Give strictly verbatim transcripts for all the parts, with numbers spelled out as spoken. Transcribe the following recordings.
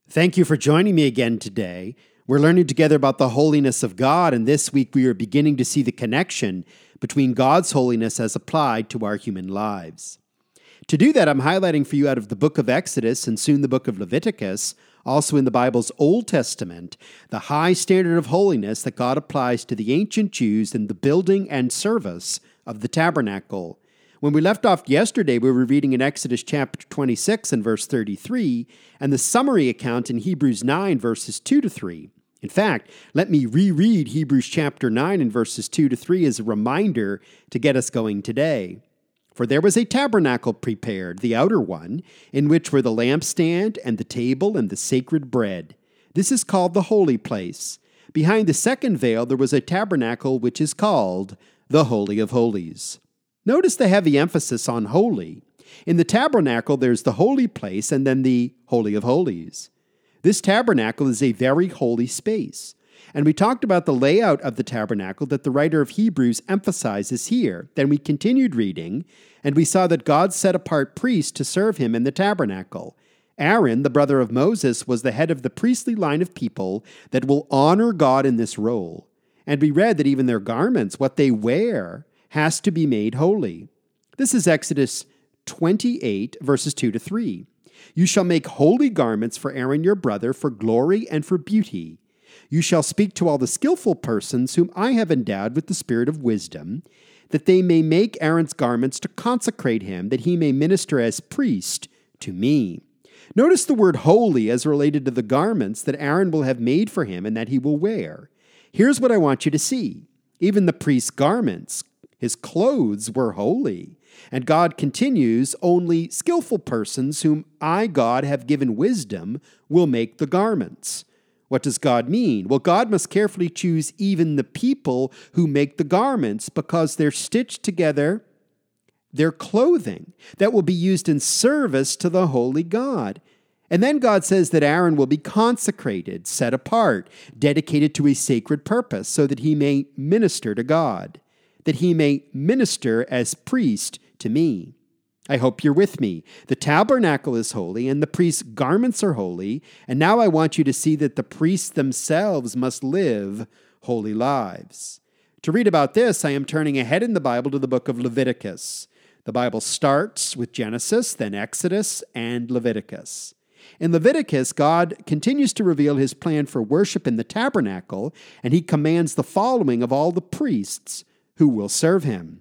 Thank you for joining me again today. We're learning together about the holiness of God, and this week we are beginning to see the connection between God's holiness as applied to our human lives. To do that, I'm highlighting for you out of the book of Exodus and soon the book of Leviticus, also in the Bible's Old Testament, the high standard of holiness that God applies to the ancient Jews in the building and service of the tabernacle. When we left off yesterday, we were reading in Exodus chapter twenty-six and verse thirty-three, and the summary account in Hebrews nine, verses two to three. In fact, let me reread Hebrews chapter nine and verses two to three as a reminder to get us going today. For there was a tabernacle prepared, the outer one, in which were the lampstand and the table and the sacred bread. This is called the holy place. Behind the second veil there was a tabernacle which is called the Holy of Holies. Notice the heavy emphasis on holy. In the tabernacle, there's the holy place and then the Holy of Holies. This tabernacle is a very holy space. And we talked about the layout of the tabernacle that the writer of Hebrews emphasizes here. Then we continued reading, and we saw that God set apart priests to serve him in the tabernacle. Aaron, the brother of Moses, was the head of the priestly line of people that will honor God in this role. And we read that even their garments, what they wear, has to be made holy. This is Exodus twenty-eight, verses two to three. You shall make holy garments for Aaron your brother for glory and for beauty. You shall speak to all the skillful persons whom I have endowed with the spirit of wisdom, that they may make Aaron's garments to consecrate him, that he may minister as priest to me. Notice the word holy as related to the garments that Aaron will have made for him and that he will wear. Here's what I want you to see. Even the priest's garments, his clothes, were holy. And God continues, only skillful persons whom I, God, have given wisdom will make the garments. What does God mean? Well, God must carefully choose even the people who make the garments because they're stitched together, they're clothing that will be used in service to the holy God. And then God says that Aaron will be consecrated, set apart, dedicated to a sacred purpose so that he may minister to God, that he may minister as priest to me. I hope you're with me. The tabernacle is holy, and the priest's garments are holy, and now I want you to see that the priests themselves must live holy lives. To read about this, I am turning ahead in the Bible to the book of Leviticus. The Bible starts with Genesis, then Exodus, and Leviticus. In Leviticus, God continues to reveal his plan for worship in the tabernacle, and he commands the following of all the priests who will serve him.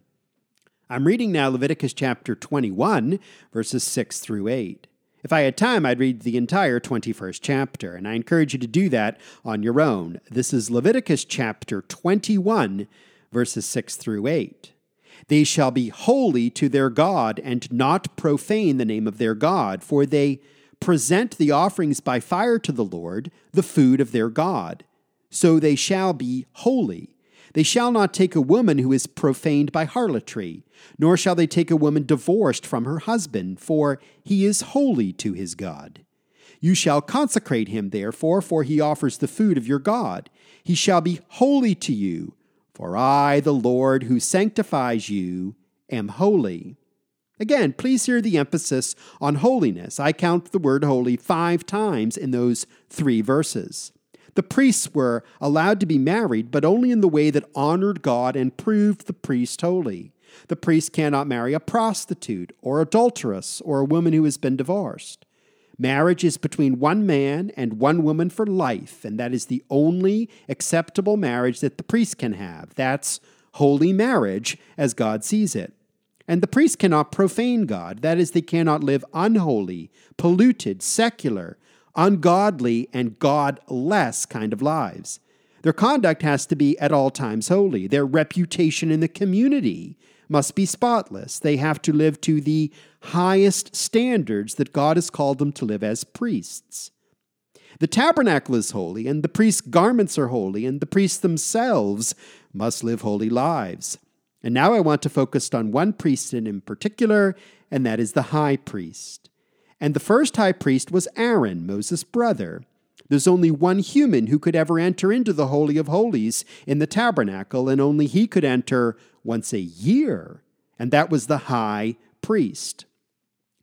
I'm reading now Leviticus chapter twenty-one, verses six through eight. If I had time, I'd read the entire twenty-first chapter, and I encourage you to do that on your own. This is Leviticus chapter twenty-one, verses six through eight. They shall be holy to their God, and not profane the name of their God, for they present the offerings by fire to the Lord, the food of their God. So they shall be holy. They shall not take a woman who is profaned by harlotry, nor shall they take a woman divorced from her husband, for he is holy to his God. You shall consecrate him, therefore, for he offers the food of your God. He shall be holy to you, for I, the Lord, who sanctifies you, am holy. Again, please hear the emphasis on holiness. I count the word holy five times in those three verses. The priests were allowed to be married, but only in the way that honored God and proved the priest holy. The priest cannot marry a prostitute or adulteress or a woman who has been divorced. Marriage is between one man and one woman for life, and that is the only acceptable marriage that the priest can have. That's holy marriage as God sees it. And the priest cannot profane God. That is, they cannot live unholy, polluted, secular, ungodly, and godless kind of lives. Their conduct has to be at all times holy. Their reputation in the community must be spotless. They have to live to the highest standards that God has called them to live as priests. The tabernacle is holy, and the priest's garments are holy, and the priests themselves must live holy lives. And now I want to focus on one priest in particular, and that is the high priest. And the first high priest was Aaron, Moses' brother. There's only one human who could ever enter into the Holy of Holies in the tabernacle, and only he could enter once a year, and that was the high priest.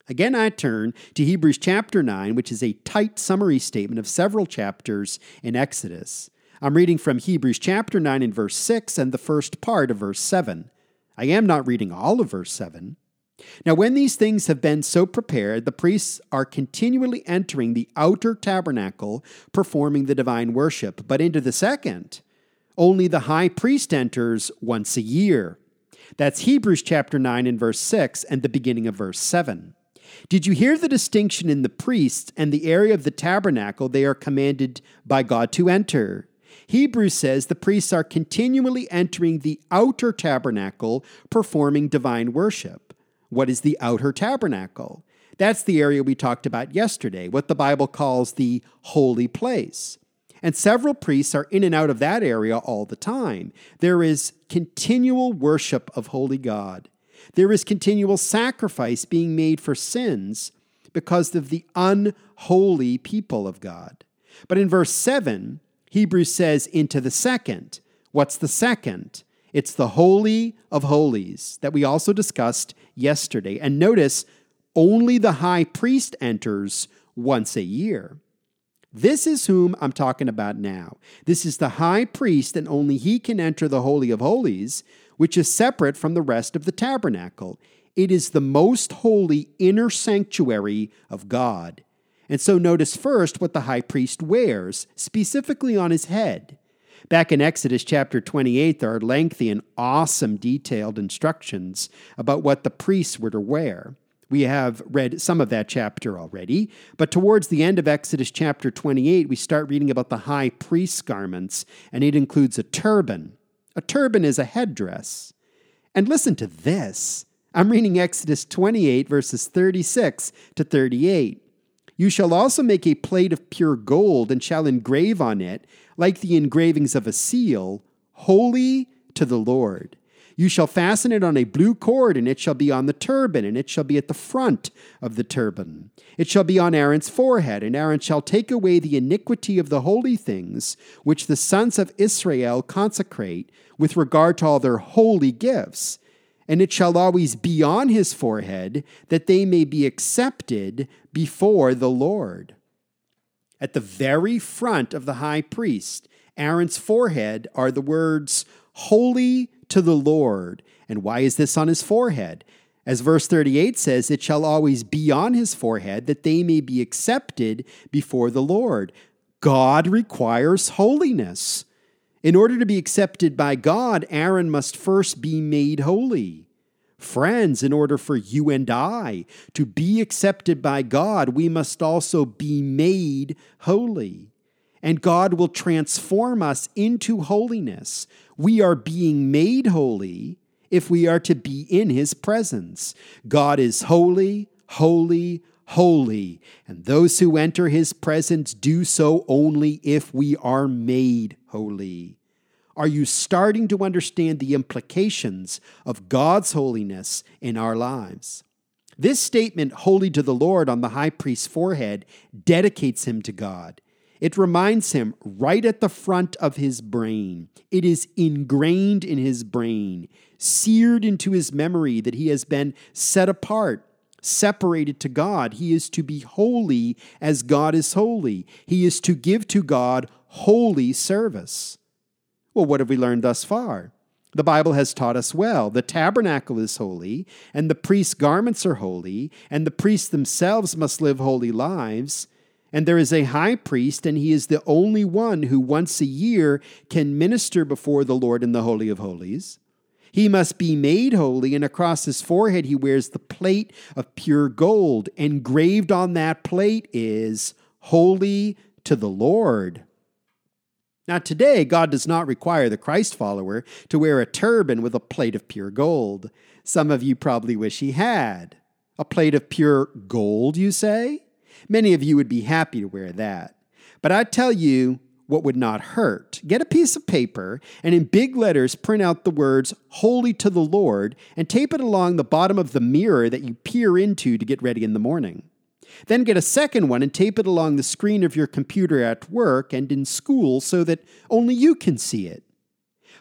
Again, I turn to Hebrews chapter nine, which is a tight summary statement of several chapters in Exodus. I'm reading from Hebrews chapter nine and verse six and the first part of verse seven. I am not reading all of verse seven. Now, when these things have been so prepared, the priests are continually entering the outer tabernacle, performing the divine worship. But into the second, only the high priest enters once a year. That's Hebrews chapter nine and verse six and the beginning of verse seven. Did you hear the distinction in the priests and the area of the tabernacle they are commanded by God to enter? Hebrews says the priests are continually entering the outer tabernacle, performing divine worship. What is the outer tabernacle? That's the area we talked about yesterday, what the Bible calls the holy place. And several priests are in and out of that area all the time. There is continual worship of holy God. There is continual sacrifice being made for sins because of the unholy people of God. But in verse seven, Hebrews says into the second. What's the second? It's the Holy of Holies that we also discussed yesterday. And notice, only the high priest enters once a year. This is whom I'm talking about now. This is the high priest, and only he can enter the Holy of Holies, which is separate from the rest of the tabernacle. It is the most holy inner sanctuary of God. And so notice first what the high priest wears, specifically on his head. Back in Exodus chapter twenty-eight, there are lengthy and awesome detailed instructions about what the priests were to wear. We have read some of that chapter already, but towards the end of Exodus chapter twenty-eight, we start reading about the high priest's garments, and it includes a turban. A turban is a headdress. And listen to this. I'm reading Exodus twenty-eight, verses thirty-six to thirty-eight. You shall also make a plate of pure gold, and shall engrave on it, like the engravings of a seal, holy to the Lord. You shall fasten it on a blue cord, and it shall be on the turban, and it shall be at the front of the turban. It shall be on Aaron's forehead, and Aaron shall take away the iniquity of the holy things, which the sons of Israel consecrate with regard to all their holy gifts. And it shall always be on his forehead, that they may be accepted before the Lord. At the very front of the high priest, Aaron's forehead, are the words, holy to the Lord. And why is this on his forehead? As verse thirty-eight says, it shall always be on his forehead, that they may be accepted before the Lord. God requires holiness. In order to be accepted by God, Aaron must first be made holy. Friends, in order for you and I to be accepted by God, we must also be made holy. And God will transform us into holiness. We are being made holy if we are to be in his presence. God is holy, holy, holy. And those who enter his presence do so only if we are made holy. Are you starting to understand the implications of God's holiness in our lives? This statement, holy to the Lord, on the high priest's forehead, dedicates him to God. It reminds him right at the front of his brain. It is ingrained in his brain, seared into his memory that he has been set apart, separated to God. He is to be holy as God is holy. He is to give to God holy service. Well, what have we learned thus far? The Bible has taught us well. The tabernacle is holy, and the priest's garments are holy, and the priests themselves must live holy lives. And there is a high priest, and he is the only one who once a year can minister before the Lord in the Holy of Holies. He must be made holy, and across his forehead he wears the plate of pure gold. Engraved on that plate is holy to the Lord. Now today, God does not require the Christ follower to wear a turban with a plate of pure gold. Some of you probably wish he had. A plate of pure gold, you say? Many of you would be happy to wear that. But I tell you what would not hurt. Get a piece of paper and in big letters print out the words, holy to the Lord, and tape it along the bottom of the mirror that you peer into to get ready in the morning. Then get a second one and tape it along the screen of your computer at work and in school so that only you can see it.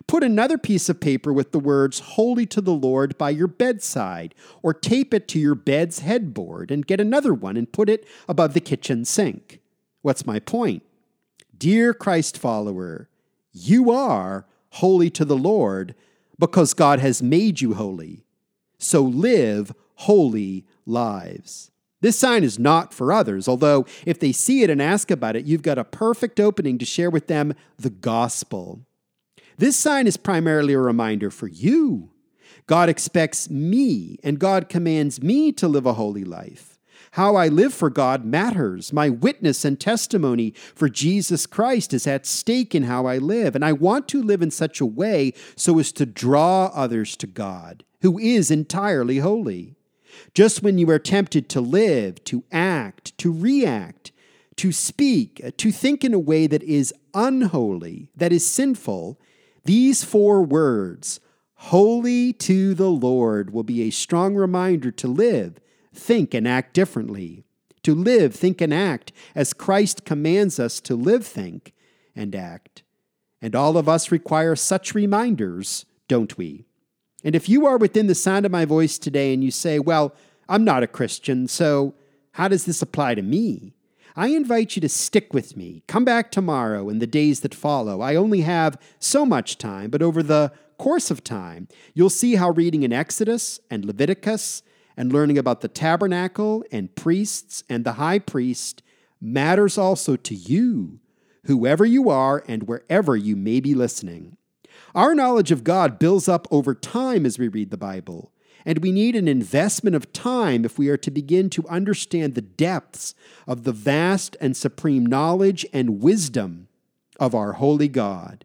Put another piece of paper with the words "Holy to the Lord" by your bedside, or tape it to your bed's headboard and get another one and put it above the kitchen sink. What's my point? Dear Christ follower, you are holy to the Lord because God has made you holy. So live holy lives. This sign is not for others, although if they see it and ask about it, you've got a perfect opening to share with them the gospel. This sign is primarily a reminder for you. God expects me, and God commands me to live a holy life. How I live for God matters. My witness and testimony for Jesus Christ is at stake in how I live, and I want to live in such a way so as to draw others to God, who is entirely holy. Just when you are tempted to live, to act, to react, to speak, to think in a way that is unholy, that is sinful, these four words, holy to the Lord, will be a strong reminder to live, think, and act differently. To live, think, and act as Christ commands us to live, think, and act. And all of us require such reminders, don't we? And if you are within the sound of my voice today and you say, well, I'm not a Christian, so how does this apply to me? I invite you to stick with me. Come back tomorrow and the days that follow. I only have so much time, but over the course of time, you'll see how reading in Exodus and Leviticus and learning about the tabernacle and priests and the high priest matters also to you, whoever you are and wherever you may be listening. Our knowledge of God builds up over time as we read the Bible, and we need an investment of time if we are to begin to understand the depths of the vast and supreme knowledge and wisdom of our holy God.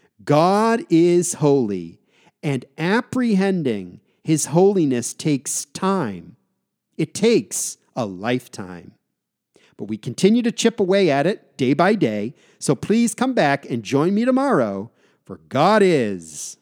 God is holy, and apprehending His holiness takes time. It takes a lifetime. But we continue to chip away at it day by day, so please come back and join me tomorrow. For God is